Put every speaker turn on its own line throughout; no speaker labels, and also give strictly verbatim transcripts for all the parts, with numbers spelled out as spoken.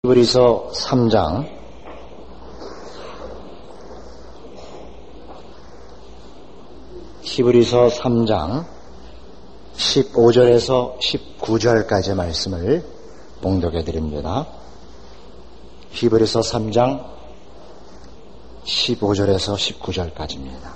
히브리서 삼 장 히브리서 삼 장 십오 절에서 십구 절까지 말씀을 봉독해 드립니다. 히브리서 삼 장 십오 절에서 십구 절까지입니다.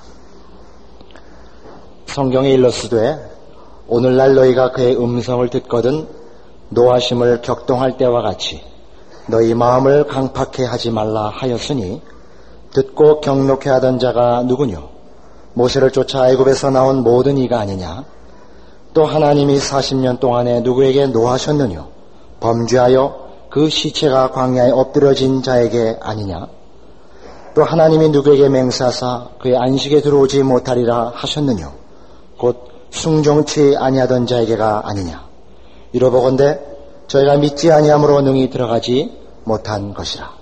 성경에 일렀으되 오늘날 너희가 그의 음성을 듣거든 노하심을 격동할 때와 같이 너희 마음을 강팍해 하지 말라 하였으니 듣고 경록해 하던 자가 누구뇨? 모세를 쫓아 애굽에서 나온 모든 이가 아니냐? 또 하나님이 사십 년 동안에 누구에게 노하셨느뇨? 범죄하여 그 시체가 광야에 엎드려진 자에게 아니냐? 또 하나님이 누구에게 맹세하사 그의 안식에 들어오지 못하리라 하셨느뇨? 곧 순종치 아니하던 자에게가 아니냐? 이러보건대 저희가 믿지 아니함으로 능히 들어가지 못한 것이라.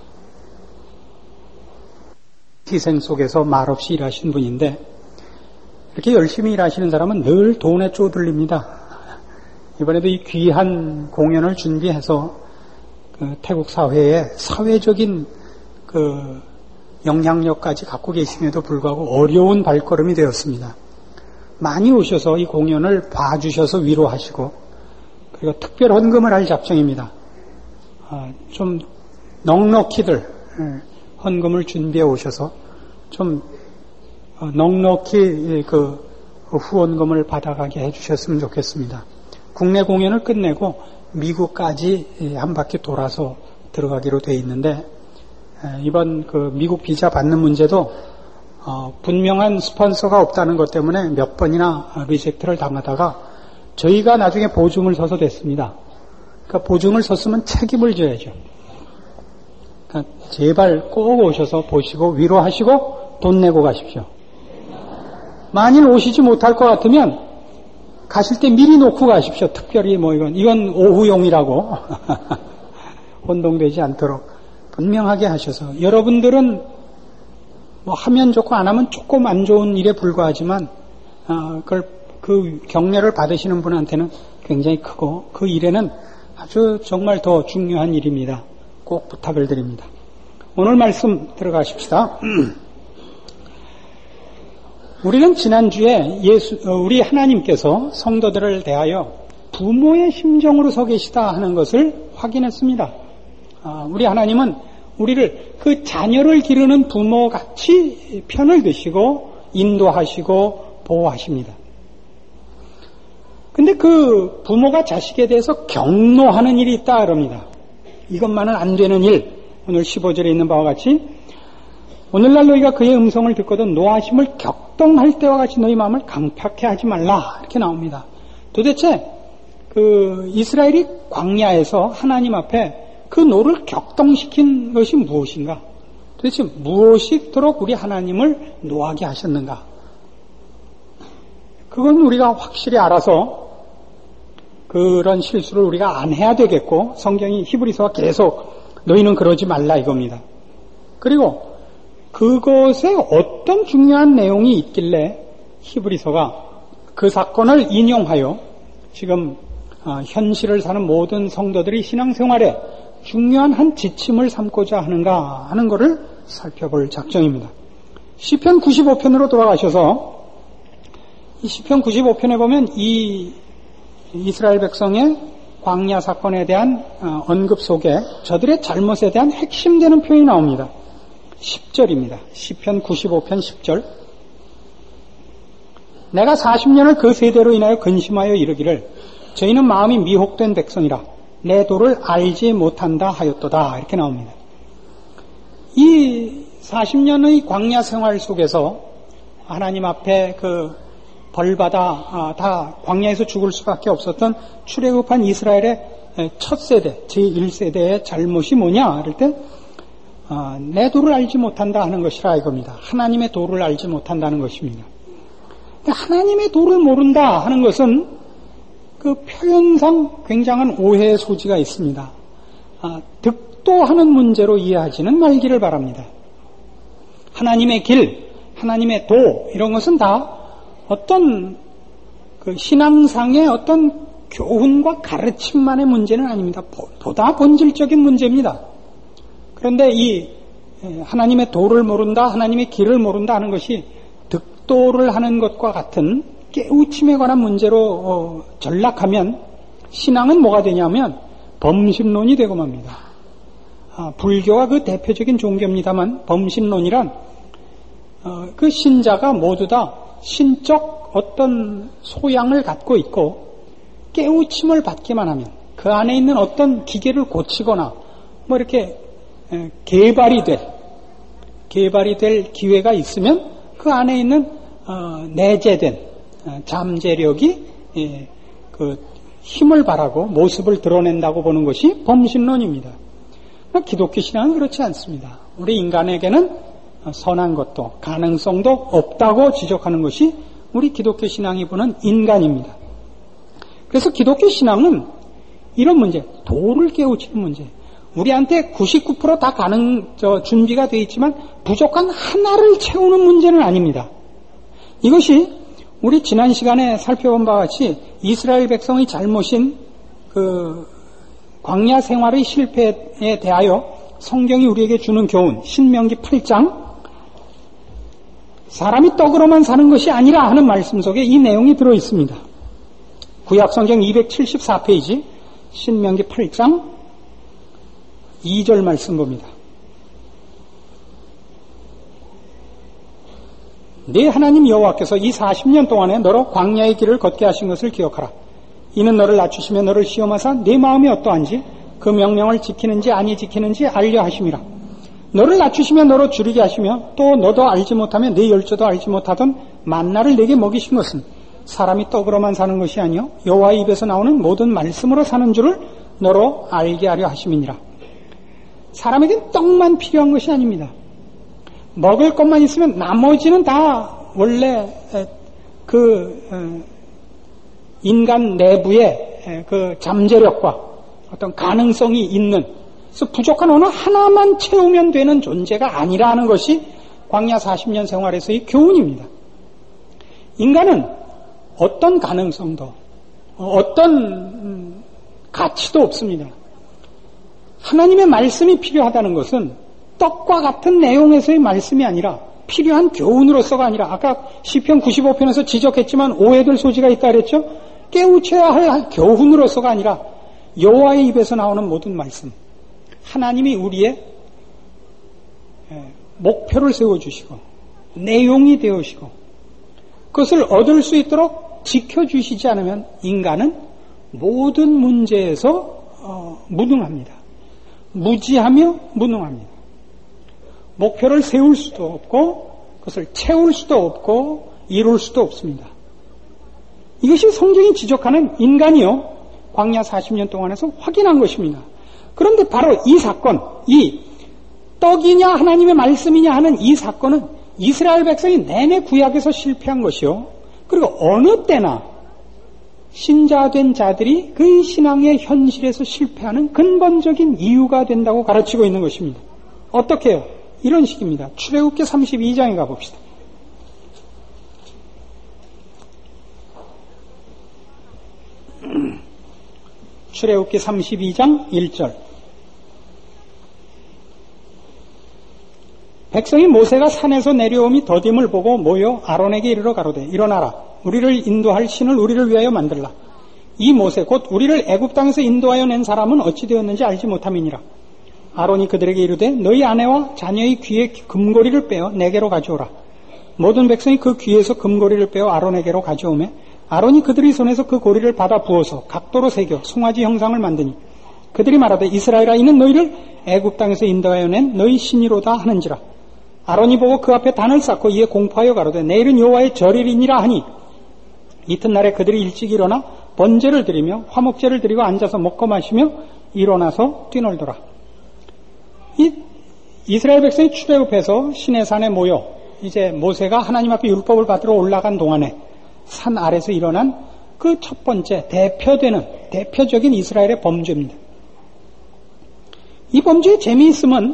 희생 속에서 말없이 일하신 분인데 이렇게 열심히 일하시는 사람은 늘 돈에 쪼들립니다. 이번에도 이 귀한 공연을 준비해서 그 태국 사회에 사회적인 그 영향력까지 갖고 계심에도 불구하고 어려운 발걸음이 되었습니다. 많이 오셔서 이 공연을 봐주셔서 위로하시고 그리고 특별 헌금을 할 작정입니다. 아, 좀 넉넉히들 헌금을 준비해 오셔서 좀 넉넉히 그 후원금을 받아가게 해주셨으면 좋겠습니다. 국내 공연을 끝내고 미국까지 한 바퀴 돌아서 들어가기로 돼 있는데 이번 그 미국 비자 받는 문제도 어, 분명한 스폰서가 없다는 것 때문에 몇 번이나 리젝트를 당하다가 저희가 나중에 보증을 서서 됐습니다. 그러니까 보증을 섰으면 책임을 져야죠. 그러니까 제발 꼭 오셔서 보시고 위로하시고 돈 내고 가십시오. 만일 오시지 못할 것 같으면 가실 때 미리 놓고 가십시오. 특별히 뭐 이건 이건 오후용이라고 혼동되지 않도록 분명하게 하셔서 여러분들은 뭐 하면 좋고 안 하면 조금 안 좋은 일에 불과하지만 어, 그걸 그 격려를 받으시는 분한테는 굉장히 크고 그 일에는 아주 정말 더 중요한 일입니다. 꼭 부탁을 드립니다. 오늘 말씀 들어가십시다. 우리는 지난주에 예수, 우리 하나님께서 성도들을 대하여 부모의 심정으로 서 계시다 하는 것을 확인했습니다. 우리 하나님은 우리를 그 자녀를 기르는 부모같이 편을 드시고 인도하시고 보호하십니다. 근데 그 부모가 자식에 대해서 경노하는 일이 있다 그럽니다. 이것만은 안 되는 일, 오늘 십오 절에 있는 바와 같이 오늘날 너희가 그의 음성을 듣거든 노하심을 격동할 때와 같이 너희 마음을 강팍해 하지 말라 이렇게 나옵니다. 도대체 그 이스라엘이 광야에서 하나님 앞에 그 노를 격동시킨 것이 무엇인가? 도대체 무엇이 있도록 우리 하나님을 노하게 하셨는가? 그건 우리가 확실히 알아서 그런 실수를 우리가 안 해야 되겠고 성경이 히브리서가 계속 너희는 그러지 말라 이겁니다. 그리고 그것에 어떤 중요한 내용이 있길래 히브리서가 그 사건을 인용하여 지금 현실을 사는 모든 성도들이 신앙생활에 중요한 한 지침을 삼고자 하는가 하는 것을 살펴볼 작정입니다. 시편 구십오 편으로 돌아가셔서 이 시편 구십오 편에 보면 이 이스라엘 백성의 광야 사건에 대한 언급 속에 저들의 잘못에 대한 핵심되는 표현이 나옵니다. 십 절입니다. 시편 구십오 편 십 절. 내가 사십 년을 그 세대로 인하여 근심하여 이르기를 저희는 마음이 미혹된 백성이라 내 도를 알지 못한다 하였도다 이렇게 나옵니다. 이 사십 년의 광야 생활 속에서 하나님 앞에 그 벌받아 아, 다 광야에서 죽을 수밖에 없었던 출애굽한 이스라엘의 첫 세대, 제일 세대의 잘못이 뭐냐 그럴 때 아, 내 도를 알지 못한다 하는 것이라 이겁니다. 하나님의 도를 알지 못한다는 것입니다. 하나님의 도를 모른다 하는 것은 그 표현상 굉장한 오해의 소지가 있습니다. 아, 득도하는 문제로 이해하지는 말기를 바랍니다. 하나님의 길, 하나님의 도 이런 것은 다 어떤 그 신앙상의 어떤 교훈과 가르침만의 문제는 아닙니다. 보다 본질적인 문제입니다. 그런데 이 하나님의 도를 모른다, 하나님의 길을 모른다 하는 것이 득도를 하는 것과 같은 깨우침에 관한 문제로 어, 전락하면 신앙은 뭐가 되냐면 범신론이 되고 맙니다. 아, 불교가 그 대표적인 종교입니다만 범신론이란 어, 그 신자가 모두 다 신적 어떤 소양을 갖고 있고 깨우침을 받기만 하면 그 안에 있는 어떤 기계를 고치거나 뭐 이렇게 에, 개발이 될 개발이 될 기회가 있으면 그 안에 있는 어, 내재된 어, 잠재력이 예, 그 힘을 발하고 모습을 드러낸다고 보는 것이 범신론입니다. 기독교 신앙은 그렇지 않습니다. 우리 인간에게는 선한 것도 가능성도 없다고 지적하는 것이 우리 기독교 신앙이 보는 인간입니다. 그래서 기독교 신앙은 이런 문제, 도를 깨우치는 문제, 우리한테 구십구 퍼센트 다 가능, 저, 준비가 되어 있지만 부족한 하나를 채우는 문제는 아닙니다. 이것이 우리 지난 시간에 살펴본 바와 같이 이스라엘 백성의 잘못인 그 광야 생활의 실패에 대하여 성경이 우리에게 주는 교훈, 신명기 팔 장, 사람이 떡으로만 사는 것이 아니라 하는 말씀 속에 이 내용이 들어 있습니다. 구약성경 이백칠십사 페이지, 신명기 팔 장 이 절 말씀 봅니다. 네 하나님 여호와께서 이 사십 년 동안에 너로 광야의 길을 걷게 하신 것을 기억하라. 이는 너를 낮추시며 너를 시험하사 네 마음이 어떠한지 그 명령을 지키는지 아니 지키는지 알려 하심이라. 너를 낮추시며 너로 줄이게 하시며 또 너도 알지 못하며 네 열조도 알지 못하던 만나를 내게 먹이신 것은 사람이 떡으로만 사는 것이 아니요 여호와의 입에서 나오는 모든 말씀으로 사는 줄을 너로 알게 하려 하심이니라. 사람에겐 떡만 필요한 것이 아닙니다. 먹을 것만 있으면 나머지는 다 원래 그 인간 내부의 그 잠재력과 어떤 가능성이 있는, 그래서 부족한 어느 하나만 채우면 되는 존재가 아니라는 것이 광야 사십 년 생활에서의 교훈입니다. 인간은 어떤 가능성도 어떤 가치도 없습니다. 하나님의 말씀이 필요하다는 것은 떡과 같은 내용에서의 말씀이 아니라 필요한 교훈으로서가 아니라 아까 시편 구십오 편에서 지적했지만 오해될 소지가 있다 그랬죠. 깨우쳐야 할 교훈으로서가 아니라 여호와의 입에서 나오는 모든 말씀, 하나님이 우리의 목표를 세워주시고 내용이 되어주시고 그것을 얻을 수 있도록 지켜주시지 않으면 인간은 모든 문제에서 어, 무능합니다. 무지하며 무능합니다. 목표를 세울 수도 없고 그것을 채울 수도 없고 이룰 수도 없습니다. 이것이 성경이 지적하는 인간이요 광야 사십 년 동안에서 확인한 것입니다. 그런데 바로 이 사건, 이 떡이냐 하나님의 말씀이냐 하는 이 사건은 이스라엘 백성이 내내 구약에서 실패한 것이요, 그리고 어느 때나 신자된 자들이 그 신앙의 현실에서 실패하는 근본적인 이유가 된다고 가르치고 있는 것입니다. 어떻게 해요? 이런 식입니다. 출애굽기 삼십이 장에 가봅시다. 출애굽기 삼십이 장 일 절. 백성이 모세가 산에서 내려옴이 더딤을 보고 모여 아론에게 이르러 가로되 일어나라. 우리를 인도할 신을 우리를 위하여 만들라. 이 모세 곧 우리를 애굽 땅에서 인도하여 낸 사람은 어찌 되었는지 알지 못함이니라. 아론이 그들에게 이르되 너희 아내와 자녀의 귀에 금고리를 빼어 내게로 가져오라. 모든 백성이 그 귀에서 금고리를 빼어 아론에게로 가져오매 아론이 그들의 손에서 그 고리를 받아 부어서 각도로 새겨 송아지 형상을 만드니 그들이 말하되 이스라엘아 이는 너희를 애굽 땅에서 인도하여 낸 너희 신이로다 하는지라. 아론이 보고 그 앞에 단을 쌓고 이에 공포하여 가로되 내일은 여호와의 절일이니라 하니 이튿날에 그들이 일찍 일어나 번제를 드리며 화목제를 드리고 앉아서 먹고 마시며 일어나서 뛰놀더라. 이 이스라엘 백성이 출애굽해서 시내산에 모여 이제 모세가 하나님 앞에 율법을 받으러 올라간 동안에 산 아래서 일어난 그 첫 번째 대표되는 대표적인 이스라엘의 범죄입니다. 이 범죄의 재미있음은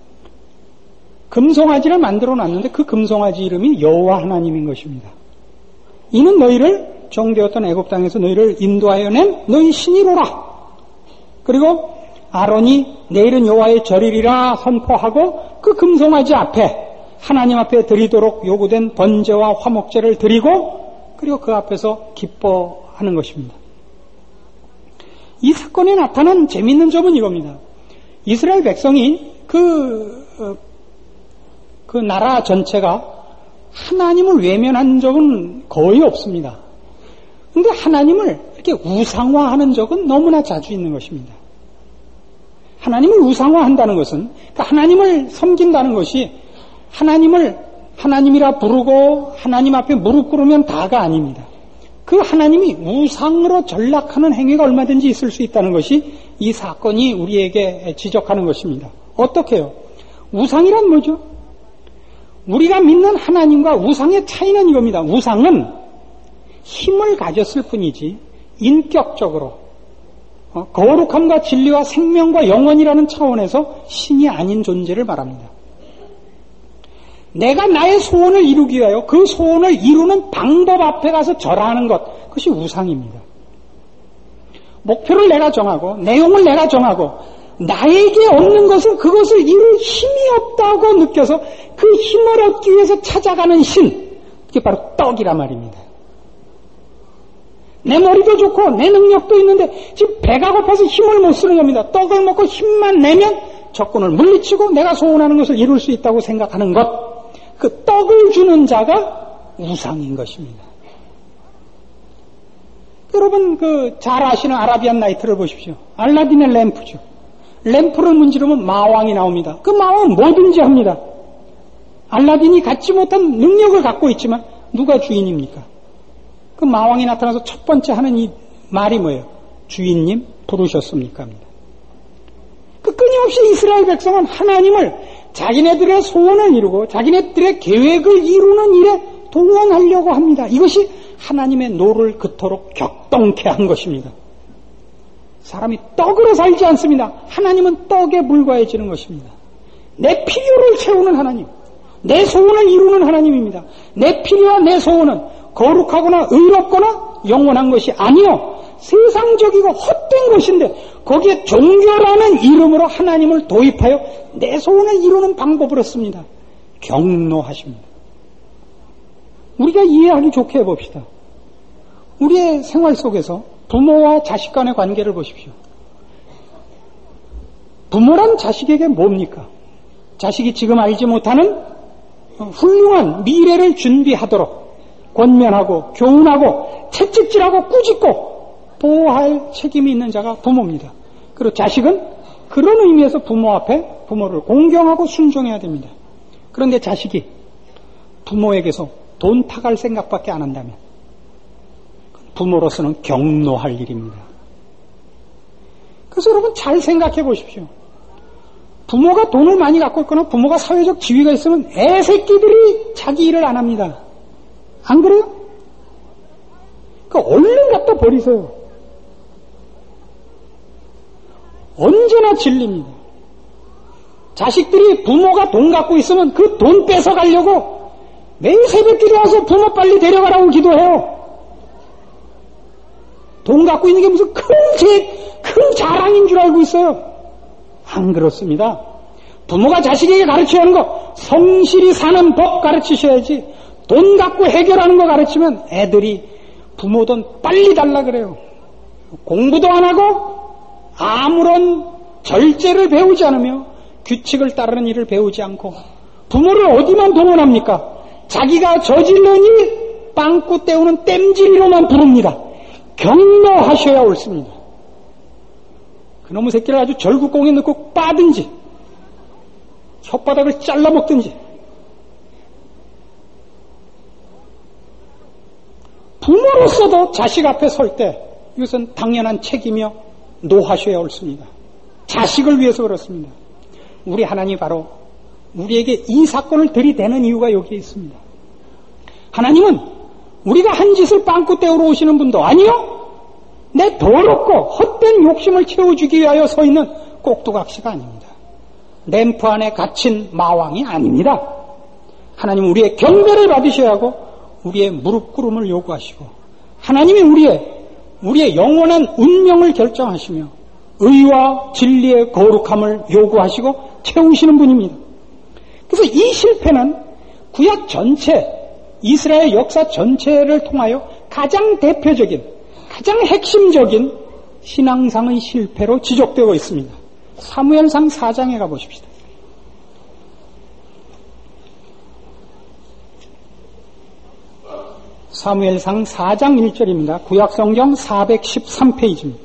금송아지를 만들어 놨는데 그 금송아지 이름이 여호와 하나님인 것입니다. 이는 너희를 종되었던 애굽 땅에서 너희를 인도하여 낸 너희 신이로라. 그리고 아론이 내일은 여호와의 절일이라 선포하고 그 금송아지 앞에 하나님 앞에 드리도록 요구된 번제와 화목제를 드리고 그리고 그 앞에서 기뻐하는 것입니다. 이 사건에 나타난 재미있는 점은 이겁니다. 이스라엘 백성이 그, 그 나라 전체가 하나님을 외면한 적은 거의 없습니다. 그런데 하나님을 이렇게 우상화하는 적은 너무나 자주 있는 것입니다. 하나님을 우상화한다는 것은, 그러니까 하나님을 섬긴다는 것이 하나님을 하나님이라 부르고 하나님 앞에 무릎 꿇으면 다가 아닙니다. 그 하나님이 우상으로 전락하는 행위가 얼마든지 있을 수 있다는 것이 이 사건이 우리에게 지적하는 것입니다. 어떻게 해요? 우상이란 뭐죠? 우리가 믿는 하나님과 우상의 차이는 이겁니다. 우상은 힘을 가졌을 뿐이지 인격적으로 거룩함과 진리와 생명과 영원이라는 차원에서 신이 아닌 존재를 말합니다. 내가 나의 소원을 이루기 위하여 그 소원을 이루는 방법 앞에 가서 절하는 것, 그것이 우상입니다. 목표를 내가 정하고 내용을 내가 정하고 나에게 없는 것은 그것을 이룰 힘이 없다고 느껴서 그 힘을 얻기 위해서 찾아가는 신, 그게 바로 떡이란 말입니다. 내 머리도 좋고 내 능력도 있는데 지금 배가 고파서 힘을 못 쓰는 겁니다. 떡을 먹고 힘만 내면 적군을 물리치고 내가 소원하는 것을 이룰 수 있다고 생각하는 것, 그 떡을 주는 자가 우상인 것입니다. 여러분 그 잘 아시는 아라비안 나이트를 보십시오. 알라딘의 램프죠. 램프를 문지르면 마왕이 나옵니다. 그 마왕은 뭐든지 합니다. 알라딘이 갖지 못한 능력을 갖고 있지만 누가 주인입니까? 그 마왕이 나타나서 첫 번째 하는 이 말이 뭐예요? 주인님 부르셨습니까? 합니다. 그 끊임없이 이스라엘 백성은 하나님을 자기네들의 소원을 이루고 자기네들의 계획을 이루는 일에 동원하려고 합니다. 이것이 하나님의 노를 그토록 격동케 한 것입니다. 사람이 떡으로 살지 않습니다. 하나님은 떡에 불과해지는 것입니다. 내 필요를 채우는 하나님, 내 소원을 이루는 하나님입니다. 내 필요와 내 소원은 거룩하거나 의롭거나 영원한 것이 아니요 세상적이고 헛된 것인데 거기에 종교라는 이름으로 하나님을 도입하여 내 소원을 이루는 방법을 했습니다. 경노하십니다. 우리가 이해하기 좋게 해봅시다. 우리의 생활 속에서 부모와 자식 간의 관계를 보십시오. 부모란 자식에게 뭡니까? 자식이 지금 알지 못하는 훌륭한 미래를 준비하도록 권면하고 교훈하고 채찍질하고 꾸짖고 보호할 책임이 있는 자가 부모입니다. 그리고 자식은 그런 의미에서 부모 앞에 부모를 공경하고 순종해야 됩니다. 그런데 자식이 부모에게서 돈 타갈 생각밖에 안 한다면 부모로서는 경노할 일입니다. 그래서 여러분 잘 생각해 보십시오. 부모가 돈을 많이 갖고 있거나 부모가 사회적 지위가 있으면 애새끼들이 자기 일을 안 합니다. 안 그래요? 그러니까 얼른 갖다 버리세요. 언제나 진리입니다. 자식들이 부모가 돈 갖고 있으면 그 돈 뺏어가려고 매일 새벽길에 와서 부모 빨리 데려가라고 기도해요. 돈 갖고 있는 게 무슨 큰, 제, 큰 자랑인 줄 알고 있어요. 안 그렇습니다. 부모가 자식에게 가르쳐야 하는 거 성실히 사는 법 가르치셔야지 돈 갖고 해결하는 거 가르치면 애들이 부모 돈 빨리 달라 그래요. 공부도 안 하고 아무런 절제를 배우지 않으며 규칙을 따르는 일을 배우지 않고 부모를 어디만 동원합니까? 자기가 저질른 일 빵꾸 때우는 땜질이로만 부릅니다. 경노하셔야 옳습니다. 그놈의 새끼를 아주 절구공에 넣고 빠든지 혓바닥을 잘라먹든지 부모로서도 자식 앞에 설 때 이것은 당연한 책임이며 노하셔야 옳습니다. 자식을 위해서 그렇습니다. 우리 하나님이 바로 우리에게 이 사건을 들이대는 이유가 여기에 있습니다. 하나님은 우리가 한 짓을 빵꾸 때우러 오시는 분도 아니요 내 더럽고 헛된 욕심을 채워주기 위하여 서 있는 꼭두각시가 아닙니다. 램프 안에 갇힌 마왕이 아닙니다. 하나님은 우리의 경배를 받으셔야 하고 우리의 무릎 꿇음을 요구하시고 하나님이 우리의 우리의 영원한 운명을 결정하시며 의와 진리의 거룩함을 요구하시고 채우시는 분입니다. 그래서 이 실패는 구약 전체, 이스라엘 역사 전체를 통하여 가장 대표적인, 가장 핵심적인 신앙상의 실패로 지적되고 있습니다. 사무엘상 사 장에 가보십시다. 사무엘상 사 장 일 절입니다. 구약성경 사백십삼 페이지입니다.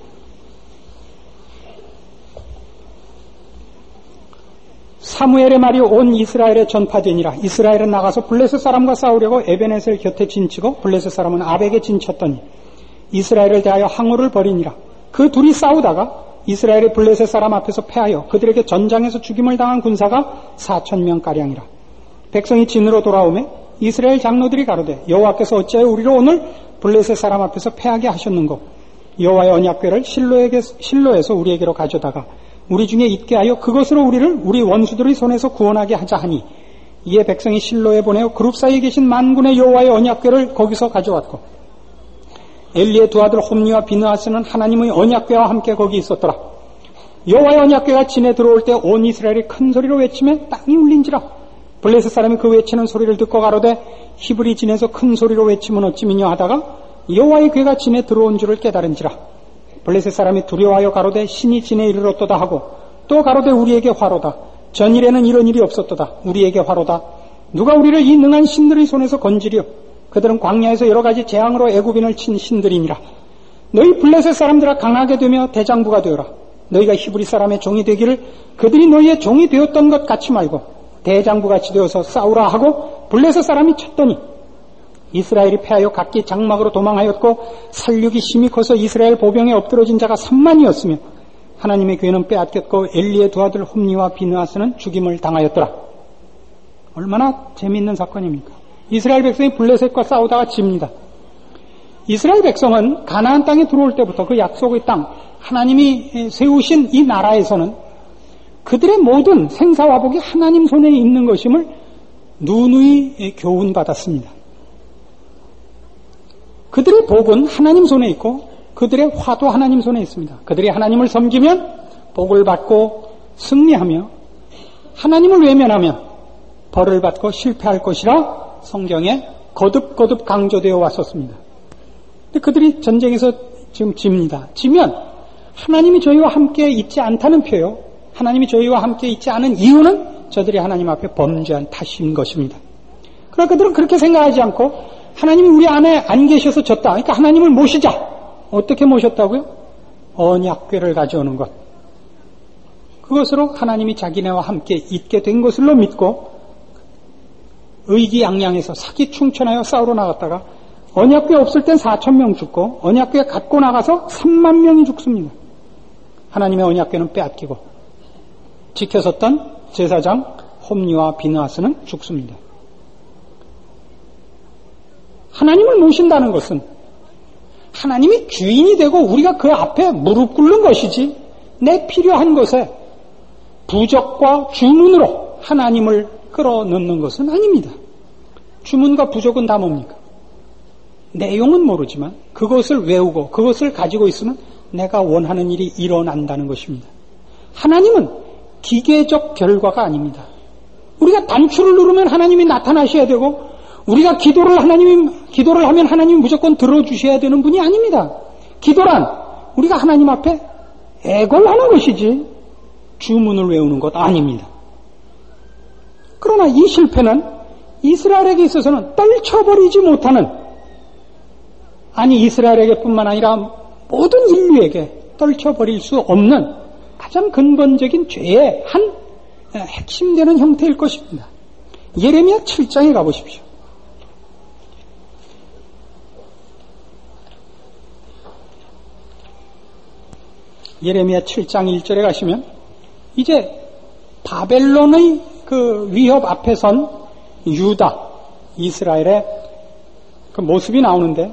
사무엘의 말이 온 이스라엘에 전파되니라. 이스라엘은 나가서 블레셋 사람과 싸우려고 에베네셀 곁에 진치고 블레셋 사람은 아벡에 진쳤더니 이스라엘을 대하여 항우를 벌이니라. 그 둘이 싸우다가 이스라엘의 블레셋 사람 앞에서 패하여 그들에게 전장에서 죽임을 당한 군사가 사천 명가량이라. 백성이 진으로 돌아오매 이스라엘 장로들이 가로되 여호와께서 어찌하여 우리를 오늘 블레셋 사람 앞에서 패하게 하셨는고 여호와의 언약궤를 실로에게, 실로에서 우리에게로 가져다가 우리 중에 있게 하여 그것으로 우리를 우리 원수들의 손에서 구원하게 하자 하니 이에 백성이 실로에 보내어 그룹 사이에 계신 만군의 여호와의 언약궤를 거기서 가져왔고 엘리의 두 아들 홈니와 비느하스는 하나님의 언약궤와 함께 거기 있었더라. 여호와의 언약궤가 진에 들어올 때 온 이스라엘이 큰 소리로 외치며 땅이 울린지라. 블레셋 사람이 그 외치는 소리를 듣고 가로되 히브리 진에서 큰 소리로 외치면 어찌미냐 하다가 여호와의 궤가 진에 들어온 줄을 깨달은지라. 블레셋 사람이 두려워하여 가로되 신이 진에 이르렀도다 하고 또 가로되 우리에게 화로다. 전일에는 이런 일이 없었도다. 우리에게 화로다. 누가 우리를 이 능한 신들의 손에서 건지리요. 그들은 광야에서 여러 가지 재앙으로 애굽인을 친 신들이니라. 너희 블레셋 사람들아 강하게 되며 대장부가 되어라. 너희가 히브리 사람의 종이 되기를 그들이 너희의 종이 되었던 것 같이 말고 대장부같이 되어서 싸우라 하고 블레셋 사람이 쳤더니 이스라엘이 패하여 각기 장막으로 도망하였고 살육이 심히 커서 이스라엘 보병에 엎드러진 자가 삼만이었으며 하나님의 궤는 빼앗겼고 엘리의 두 아들 홈니와 비느하스는 죽임을 당하였더라. 얼마나 재미있는 사건입니까? 이스라엘 백성이 블레셋과 싸우다가 집니다. 이스라엘 백성은 가나안 땅에 들어올 때부터 그 약속의 땅, 하나님이 세우신 이 나라에서는 그들의 모든 생사화복이 하나님 손에 있는 것임을 누누이 교훈받았습니다. 그들의 복은 하나님 손에 있고 그들의 화도 하나님 손에 있습니다. 그들이 하나님을 섬기면 복을 받고 승리하며 하나님을 외면하면 벌을 받고 실패할 것이라 성경에 거듭거듭 강조되어 왔었습니다. 근데 그들이 전쟁에서 지금 집니다. 지면 하나님이 저희와 함께 있지 않다는 표요. 하나님이 저희와 함께 있지 않은 이유는 저들이 하나님 앞에 범죄한 탓인 것입니다. 그러나 그들은 그렇게 생각하지 않고 하나님이 우리 안에 안 계셔서 졌다. 그러니까 하나님을 모시자. 어떻게 모셨다고요? 언약궤를 가져오는 것. 그것으로 하나님이 자기네와 함께 있게 된 것으로 믿고 의기양양해서 사기충천하여 싸우러 나갔다가 언약궤 없을 땐 사천 명 죽고 언약궤 갖고 나가서 삼만 명이 죽습니다. 하나님의 언약궤는 빼앗기고 지켜섰던 제사장 홈니와 비느하스는 죽습니다. 하나님을 모신다는 것은 하나님이 주인이 되고 우리가 그 앞에 무릎 꿇는 것이지 내 필요한 것에 부적과 주문으로 하나님을 끌어넣는 것은 아닙니다. 주문과 부적은 다 뭡니까? 내용은 모르지만 그것을 외우고 그것을 가지고 있으면 내가 원하는 일이 일어난다는 것입니다. 하나님은 기계적 결과가 아닙니다. 우리가 단추를 누르면 하나님이 나타나셔야 되고 우리가 기도를 하나님이 기도를 하면 하나님이 무조건 들어주셔야 되는 분이 아닙니다. 기도란 우리가 하나님 앞에 애걸하는 것이지 주문을 외우는 것 아닙니다. 그러나 이 실패는 이스라엘에게 있어서는 떨쳐버리지 못하는, 아니 이스라엘에게뿐만 아니라 모든 인류에게 떨쳐버릴 수 없는 가장 근본적인 죄의 한 핵심되는 형태일 것입니다. 예레미야 칠 장에 가보십시오. 예레미야 칠 장 일 절에 가시면 이제 바벨론의 그 위협 앞에 선 유다, 이스라엘의 그 모습이 나오는데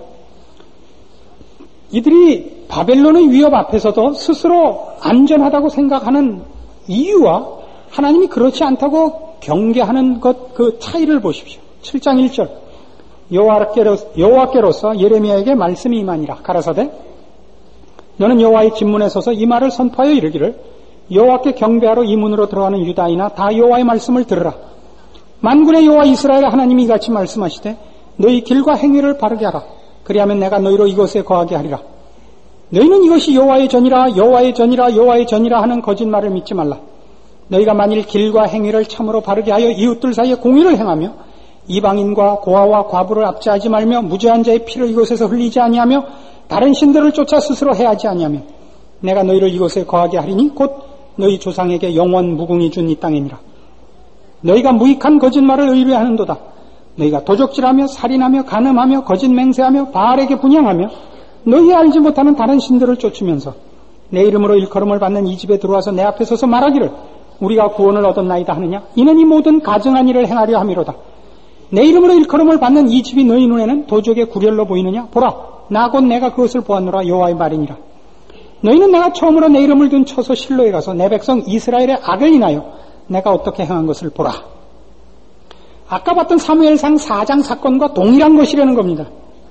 이들이 바벨론의 위협 앞에서도 스스로 안전하다고 생각하는 이유와 하나님이 그렇지 않다고 경계하는 것, 그 차이를 보십시오. 칠 장 일 절 여호와께로서, 여호와께로서 예레미야에게 말씀이 임하니라. 가라사대 너는 여호와의 진문에 서서 이 말을 선포하여 이르기를 여호와께 경배하러 이 문으로 들어가는 유다이나 다 여호와의 말씀을 들으라. 만군의 여호와 이스라엘 하나님이 이같이 말씀하시되 너희 길과 행위를 바르게 하라. 그리하면 내가 너희로 이곳에 거하게 하리라. 너희는 이것이 여호와의 전이라 여호와의 전이라 여호와의 전이라 하는 거짓말을 믿지 말라. 너희가 만일 길과 행위를 참으로 바르게 하여 이웃들 사이에 공의를 행하며 이방인과 고아와 과부를 압제하지 말며 무죄한 자의 피를 이곳에서 흘리지 아니하며 다른 신들을 쫓아 스스로 해하지 아니하며 내가 너희를 이곳에 거하게 하리니 곧 너희 조상에게 영원 무궁히 준 이 땅이니라. 너희가 무익한 거짓말을 의뢰하는도다. 너희가 도적질하며 살인하며 간음하며 거짓 맹세하며 바알에게 분향하며 너희 알지 못하는 다른 신들을 쫓으면서 내 이름으로 일컬음을 받는 이 집에 들어와서 내 앞에 서서 말하기를 우리가 구원을 얻었나이다 하느냐. 이는 이 모든 가증한 일을 행하려 함이로다. 내 이름으로 일컬음을 받는 이 집이 너희 눈에는 도적의 구렬로 보이느냐. 보라, 나 곧 내가 그것을 보았노라. 여호와의 말이니라. 너희는 내가 처음으로 내 이름을 둔 처소 실로에 가서 내 백성 이스라엘의 악을 인하여 내가 어떻게 행한 것을 보라. 아까 봤던 사무엘상 사 장 사건과 동일한 것이라는 겁니다.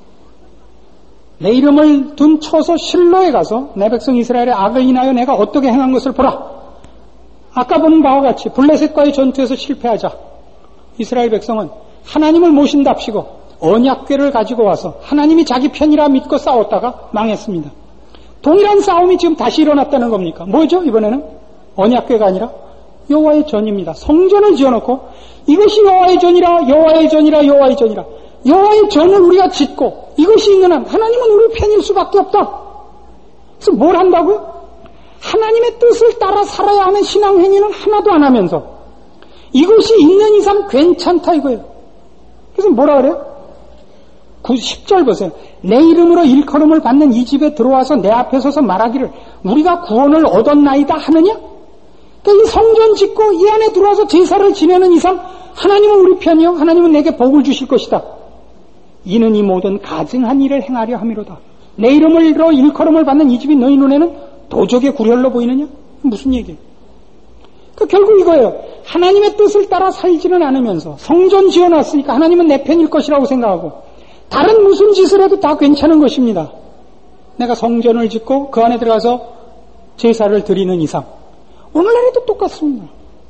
내 이름을 둔 처소 실로에 가서 내 백성 이스라엘의 악을 인하여 내가 어떻게 행한 것을 보라. 아까 본 바와 같이 블레셋과의 전투에서 실패하자 이스라엘 백성은 하나님을 모신답시고 언약궤를 가지고 와서 하나님이 자기 편이라 믿고 싸웠다가 망했습니다. 동일한 싸움이 지금 다시 일어났다는 겁니까? 뭐죠? 이번에는 언약궤가 아니라 여호와의 전입니다. 성전을 지어놓고 이것이 여호와의 전이라 여호와의 전이라 여호와의 전이라 여호와의 전을 우리가 짓고 이것이 있는 한 하나님은 우리 편일 수밖에 없다. 그래서 뭘 한다고요? 하나님의 뜻을 따라 살아야 하는 신앙행위는 하나도 안 하면서 이것이 있는 이상 괜찮다 이거예요. 그래서 뭐라 그래요? 십 절 보세요. 내 이름으로 일컬음을 받는 이 집에 들어와서 내 앞에 서서 말하기를 우리가 구원을 얻었나이다 하느냐? 그러니까 이 성전 짓고 이 안에 들어와서 제사를 지내는 이상 하나님은 우리 편이요 하나님은 내게 복을 주실 것이다. 이는 이 모든 가증한 일을 행하려 함이로다. 내 이름으로 일컬음을 받는 이 집이 너희 눈에는 도적의 구렬로 보이느냐? 무슨 얘기예요? 그 결국 이거예요. 하나님의 뜻을 따라 살지는 않으면서 성전 지어놨으니까 하나님은 내 편일 것이라고 생각하고 다른 무슨 짓을 해도 다 괜찮은 것입니다. 내가 성전을 짓고 그 안에 들어가서 제사를 드리는 이상 오늘날에도 똑같습니다.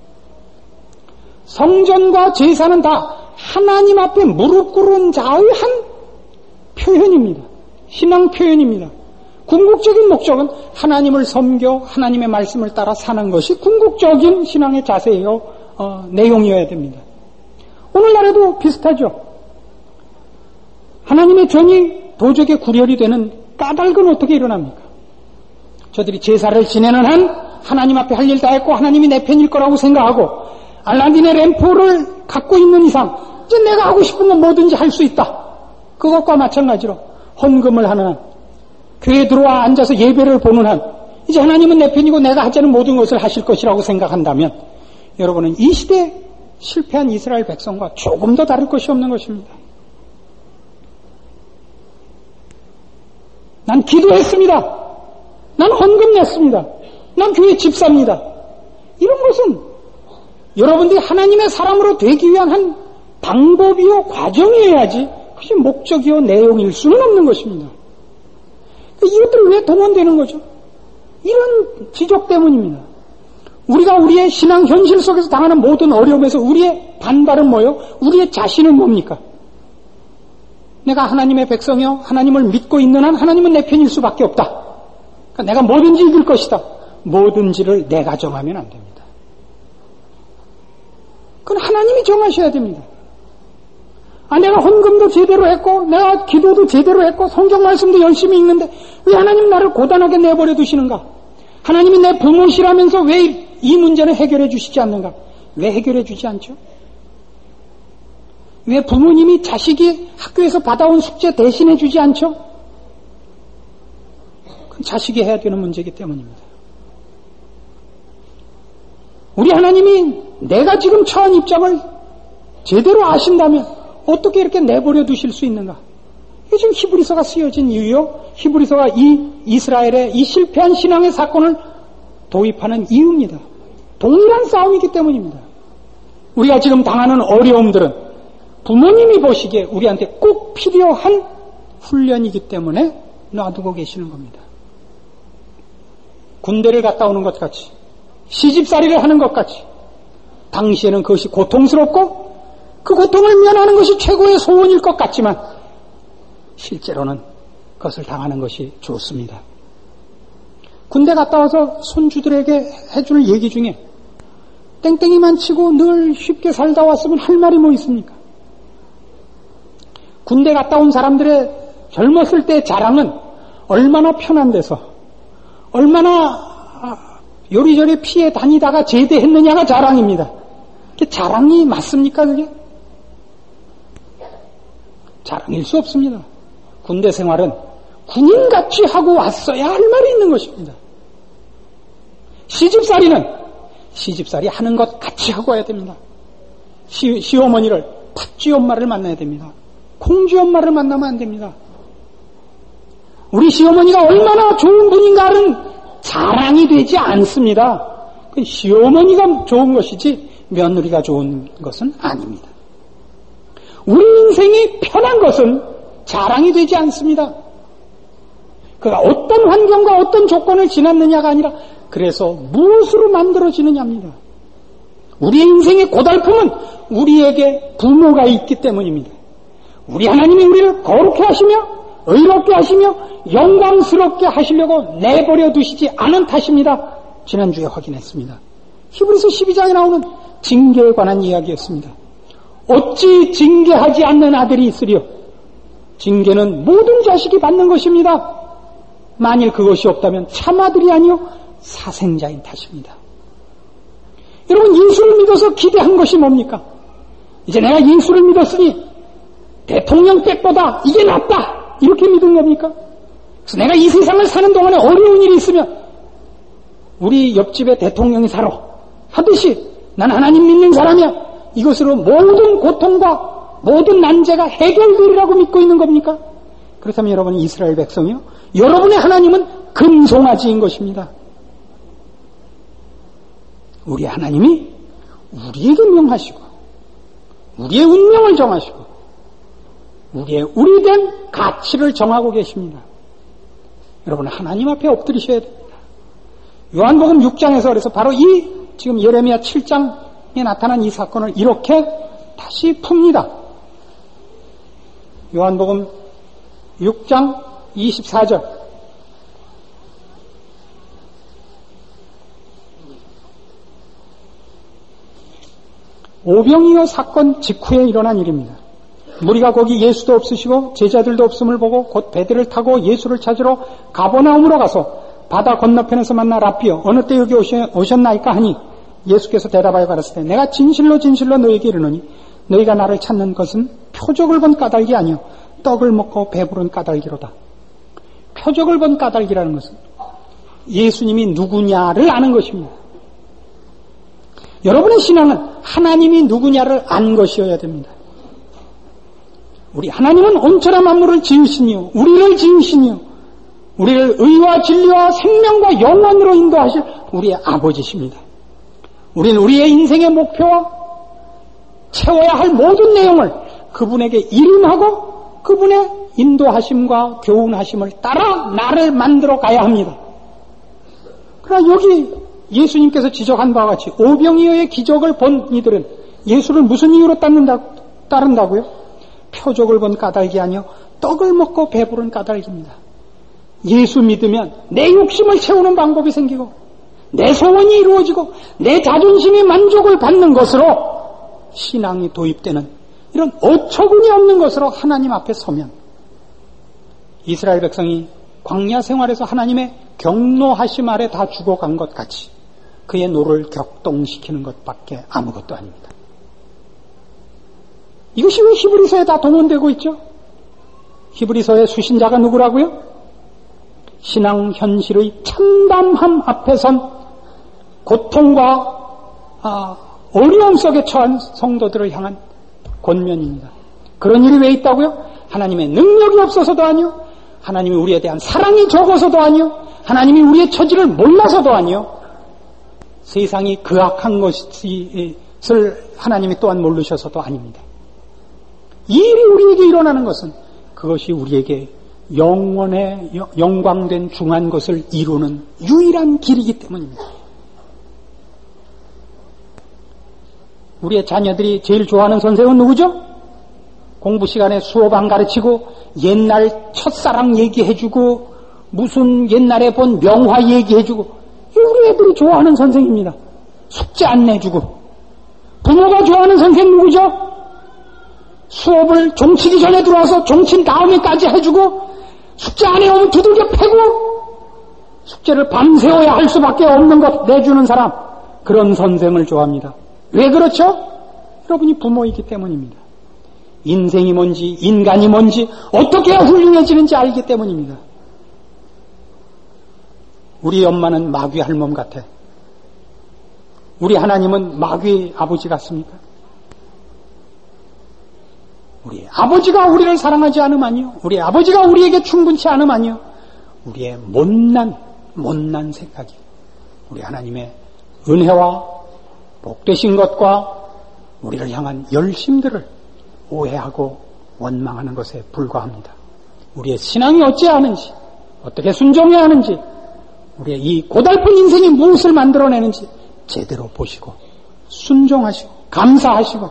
성전과 제사는 다 하나님 앞에 무릎 꿇은 자의 한 표현입니다. 신앙 표현입니다. 궁극적인 목적은 하나님을 섬겨 하나님의 말씀을 따라 사는 것이 궁극적인 신앙의 자세예요. 어, 내용이어야 됩니다. 오늘날에도 비슷하죠. 하나님의 전이 도적의 구렬이 되는 까닭은 어떻게 일어납니까? 저들이 제사를 지내는 한 하나님 앞에 할 일 다 했고 하나님이 내 편일 거라고 생각하고 알라딘의 램프를 갖고 있는 이상 이제 내가 하고 싶은 건 뭐든지 할 수 있다. 그것과 마찬가지로 헌금을 하는 한 교회에 들어와 앉아서 예배를 보는 한 이제 하나님은 내 편이고 내가 하자는 모든 것을 하실 것이라고 생각한다면 여러분은 이 시대에 실패한 이스라엘 백성과 조금 더 다를 것이 없는 것입니다. 난 기도했습니다. 난 헌금 냈습니다. 난 교회 집사입니다. 이런 것은 여러분들이 하나님의 사람으로 되기 위한 한 방법이요 과정이어야지 그것이 목적이요 내용일 수는 없는 것입니다. 이것들은 왜 동원되는 거죠? 이런 지적 때문입니다. 우리가 우리의 신앙 현실 속에서 당하는 모든 어려움에서 우리의 반발은 뭐예요? 우리의 자신은 뭡니까? 내가 하나님의 백성이요 하나님을 믿고 있는 한 하나님은 내 편일 수밖에 없다. 그러니까 내가 뭐든지 이길 것이다. 뭐든지를 내가 정하면 안 됩니다. 그건 하나님이 정하셔야 됩니다. 아, 내가 헌금도 제대로 했고 내가 기도도 제대로 했고 성경 말씀도 열심히 읽는데 왜 하나님 나를 고단하게 내버려 두시는가? 하나님이 내 부모시라면서 왜 이 문제는 해결해 주시지 않는가? 왜 해결해 주지 않죠? 왜 부모님이 자식이 학교에서 받아온 숙제 대신해 주지 않죠? 그건 자식이 해야 되는 문제이기 때문입니다. 우리 하나님이 내가 지금 처한 입장을 제대로 아신다면 어떻게 이렇게 내버려 두실 수 있는가? 이게 지금 히브리서가 쓰여진 이유요. 히브리서가 이 이스라엘의 이 실패한 신앙의 사건을 도입하는 이유입니다. 동일한 싸움이기 때문입니다. 우리가 지금 당하는 어려움들은 부모님이 보시기에 우리한테 꼭 필요한 훈련이기 때문에 놔두고 계시는 겁니다. 군대를 갔다 오는 것 같이, 시집살이를 하는 것 같이, 당시에는 그것이 고통스럽고 그 고통을 면하는 것이 최고의 소원일 것 같지만 실제로는 그것을 당하는 것이 좋습니다. 군대 갔다 와서 손주들에게 해주는 얘기 중에 땡땡이만 치고 늘 쉽게 살다 왔으면 할 말이 뭐 있습니까? 군대 갔다 온 사람들의 젊었을 때 자랑은 얼마나 편한 데서 얼마나 요리조리 피해 다니다가 제대했느냐가 자랑입니다. 그게 자랑이 맞습니까 그게? 자랑일 수 없습니다. 군대 생활은 군인같이 하고 왔어야 할 말이 있는 것입니다. 시집살이는 시집살이 하는 것 같이 하고 와야 됩니다. 시, 시어머니를 팥쥐 엄마를 만나야 됩니다. 콩쥐 엄마를 만나면 안 됩니다. 우리 시어머니가 얼마나 좋은 분인가는 자랑이 되지 않습니다. 그 시어머니가 좋은 것이지 며느리가 좋은 것은 아닙니다. 우리 인생이 편한 것은 자랑이 되지 않습니다. 그가 어떤 환경과 어떤 조건을 지났느냐가 아니라 그래서 무엇으로 만들어지느냐입니다. 우리의 인생의 고달픔은 우리에게 부모가 있기 때문입니다. 우리 하나님이 우리를 거룩해 하시며 의롭게 하시며 영광스럽게 하시려고 내버려 두시지 않은 탓입니다. 지난주에 확인했습니다. 히브리서 십이 장에 나오는 징계에 관한 이야기였습니다. 어찌 징계하지 않는 아들이 있으리요? 징계는 모든 자식이 받는 것입니다. 만일 그것이 없다면 참아들이 아니요 사생자인 탓입니다. 여러분, 예수를 믿어서 기대한 것이 뭡니까? 이제 내가 예수를 믿었으니 대통령 때보다 이게 낫다 이렇게 믿은 겁니까? 그래서 내가 이 세상을 사는 동안에 어려운 일이 있으면 우리 옆집에 대통령이 살아 하듯이 난 하나님 믿는 사람이야, 이것으로 모든 고통과 모든 난제가 해결되리라고 믿고 있는 겁니까? 그렇다면 여러분, 이스라엘 백성이요, 여러분의 하나님은 금송아지인 것입니다. 우리 하나님이 우리에게 명하시고 우리의 운명을 정하시고 우리의 우리된 가치를 정하고 계십니다. 여러분, 하나님 앞에 엎드리셔야 됩니다. 요한복음 육 장에서 그래서 바로 이 지금 예레미야 칠 장에 나타난 이 사건을 이렇게 다시 풉니다. 요한복음 육 장 이십사 절. 오병이어 사건 직후에 일어난 일입니다. 무리가 거기 예수도 없으시고 제자들도 없음을 보고 곧 배들을 타고 예수를 찾으러 가버나움으로 가서 바다 건너편에서 만나 랍비여 어느 때 여기 오셨나이까 하니 예수께서 대답하여 가라사대 내가 진실로 진실로 너에게 이르노니 너희가 나를 찾는 것은 표적을 본 까닭이 아니요 떡을 먹고 배부른 까닭이로다. 표적을 본 까닭이라는 것은 예수님이 누구냐를 아는 것입니다. 여러분의 신앙은 하나님이 누구냐를 안 것이어야 됩니다. 우리 하나님은 온천한 만물을 지으시니요 우리를 지으시니요 우리를 의와 진리와 생명과 영원으로 인도하실 우리의 아버지십니다. 우리는 우리의 인생의 목표와 채워야 할 모든 내용을 그분에게 이름하고 그분의 인도하심과 교훈하심을 따라 나를 만들어 가야 합니다. 그러나 여기 예수님께서 지적한 바와 같이 오병이어의 기적을 본 이들은 예수를 무슨 이유로 따른다, 따른다고요? 표적을 본 까닭이 아니요 떡을 먹고 배부른 까닭입니다. 예수 믿으면 내 욕심을 채우는 방법이 생기고 내 소원이 이루어지고 내 자존심이 만족을 받는 것으로 신앙이 도입되는 이런 어처구니 없는 것으로 하나님 앞에 서면 이스라엘 백성이 광야 생활에서 하나님의 경노하심 아래 다 죽어간 것 같이 그의 노를 격동시키는 것밖에 아무것도 아닙니다. 이것이 왜 히브리서에 다 동원되고 있죠? 히브리서의 수신자가 누구라고요? 신앙 현실의 참담함 앞에 선 고통과 아, 어려움 속에 처한 성도들을 향한 권면입니다. 그런 일이 왜 있다고요? 하나님의 능력이 없어서도 아니요, 하나님이 우리에 대한 사랑이 적어서도 아니요, 하나님이 우리의 처지를 몰라서도 아니요, 세상이 그 악한 것을 하나님이 또한 모르셔서도 아닙니다. 이 일이 우리에게 일어나는 것은 그것이 우리에게 영원의 영광된 중한 것을 이루는 유일한 길이기 때문입니다. 우리의 자녀들이 제일 좋아하는 선생은 누구죠? 공부 시간에 수업 안 가르치고 옛날 첫사랑 얘기해주고 무슨 옛날에 본 명화 얘기해주고 우리 애들이 좋아하는 선생입니다. 숙제 안 내주고. 부모가 좋아하는 선생 누구죠? 수업을 종치기 전에 들어와서 종친 다음에까지 해주고 숙제 안 해오면 두들겨 패고 숙제를 밤새워야 할 수밖에 없는 것 내주는 사람, 그런 선생을 좋아합니다. 왜 그렇죠? 여러분이 부모이기 때문입니다. 인생이 뭔지 인간이 뭔지 어떻게 해야 훌륭해지는지 알기 때문입니다. 우리 엄마는 마귀 할멈 같아. 우리 하나님은 마귀 아버지 같습니까? 우리 아버지가 우리를 사랑하지 않으면요, 우리 아버지가 우리에게 충분치 않으면요, 우리의 못난 못난 생각이 우리 하나님의 은혜와 복되신 것과 우리를 향한 열심들을 오해하고 원망하는 것에 불과합니다. 우리의 신앙이 어찌하는지, 어떻게 순종해야 하는지, 우리의 이 고달픈 인생이 무엇을 만들어내는지 제대로 보시고 순종하시고 감사하시고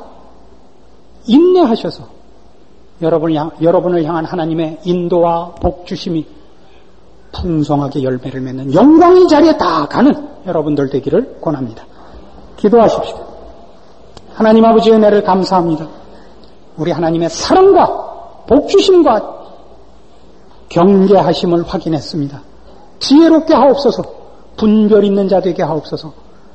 인내하셔서 여러분을, 향, 여러분을 향한 하나님의 인도와 복주심이 풍성하게 열매를 맺는 영광의 자리에 다 가는 여러분들 되기를 권합니다. 기도하십시오. 하나님 아버지의 은혜를 감사합니다. 우리 하나님의 사랑과 복주심과 경계하심을 확인했습니다. 지혜롭게 하옵소서. 분별 있는 자 되게 하옵소서.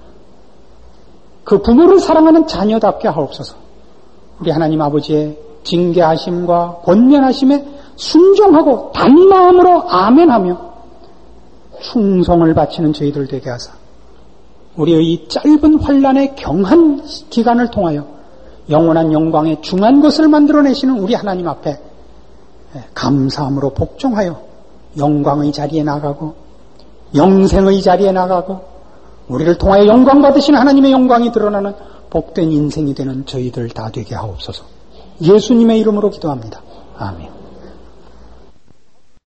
그 부모를 사랑하는 자녀답게 하옵소서. 우리 하나님 아버지의 징계하심과 권면하심에 순종하고 단마음으로 아멘하며 충성을 바치는 저희들 되게 하사 우리의 이 짧은 환란의 경한 기간을 통하여 영원한 영광의 중한 것을 만들어내시는 우리 하나님 앞에 감사함으로 복종하여 영광의 자리에 나가고 영생의 자리에 나가고 우리를 통하여 영광 받으신 하나님의 영광이 드러나는 복된 인생이 되는 저희들 다 되게 하옵소서. 예수님의 이름으로 기도합니다. 아멘.